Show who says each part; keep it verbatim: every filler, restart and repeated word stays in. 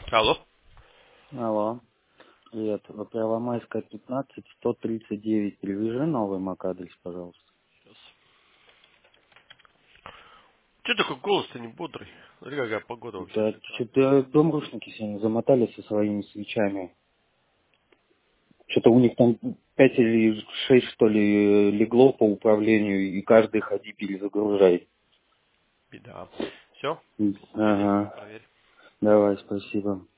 Speaker 1: Алло.
Speaker 2: Алло. Привет. Первомайская, пятнадцать, сто тридцать девять. Привяжи новый МАК-адрес, пожалуйста.
Speaker 1: Че такой голос-то не бодрый? Смотри, какая погода вообще
Speaker 2: Да,
Speaker 1: шикарная.
Speaker 2: что-то домрушники сегодня замотали со своими свечами. Что-то у них там пять или шесть, что ли, легло по управлению, и каждый ходи перезагружай.
Speaker 1: Беда. Все?
Speaker 2: М,
Speaker 1: Сходи,
Speaker 2: Ага.
Speaker 1: проверь.
Speaker 2: Давай, спасибо.